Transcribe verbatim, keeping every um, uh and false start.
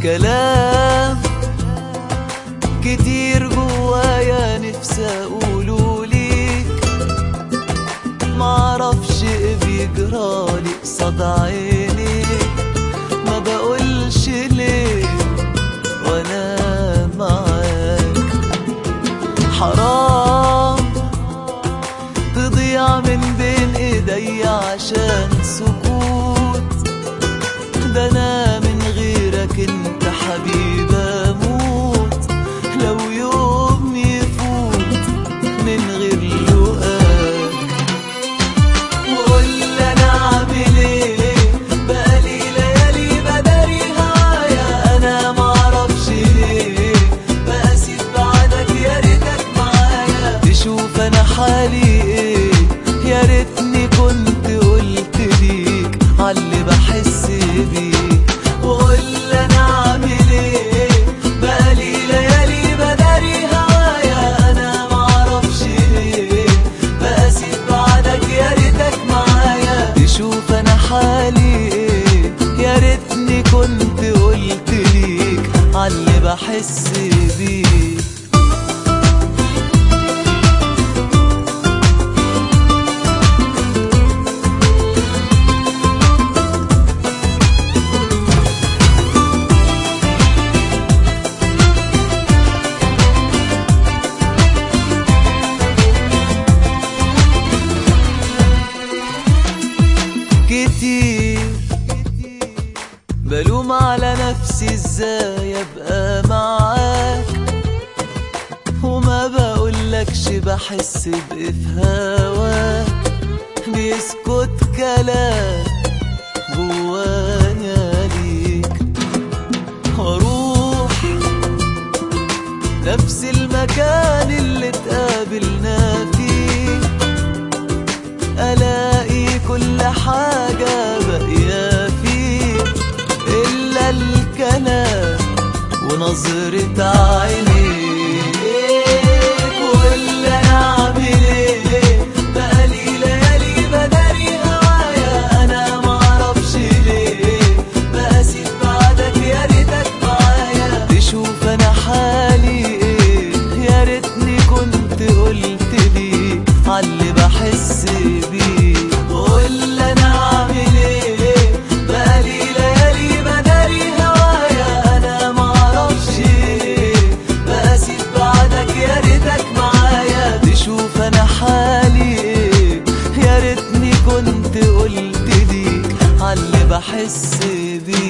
كلام كتير جوايا نفسي اقوله ليك، معرفش ايه بيجرالي قصاد عينيك، ما بقولش ليه وانا معاك. حرام تضيع من بين ايديا عشان سكوت، ده انا من غيرك انت حبيبي اموت، لو يوم يفوت من غير لقاك. وقولي انا عامل ايه، بقالي ليالي بداري هوايا، انا معرفش ليه بقاسي بعدك، يا ريتك معايا تشوف انا حالي ايه، يا ريتني كنت قلت ليك عاللي بحس بيه. وقولي انا عامل ايه، بقالي ليالي بداري هوايا، انا معرفش ليه بقاسي بعدك، يا ريتك معايا تشوف انا حالي ايه، يا ريتني كنت قلت ليك عاللي بحس بيه. كتير بلوم على نفسي ازاي ابقى معاك، وما بقولكش بحس بايه في هواك، بيسكت كلام جوايا ليك، واروح نفس المكان اللي اتقابلنا فيه، الاقي كل حاجة باقية فيه إلا الكلام ونظرة عينيك. وقولي أنا عامل إيه، بقالي ليالي بداري هوايا، أنا معرفش ليه بقاسي بعدك، يا ريتك معايا تشوف أنا حالي إيه، يا ريتني كنت قلت لي عاللي بحس بيه. وقولي أنا عامل إيه، بقالي ليالي بداري هوايا، أنا معرفش ليه بقاسي بعدك، يا ريتك معايا تشوف أنا حالي إيه، يا ريتني كنت قلت ليك عاللي بحس بيه.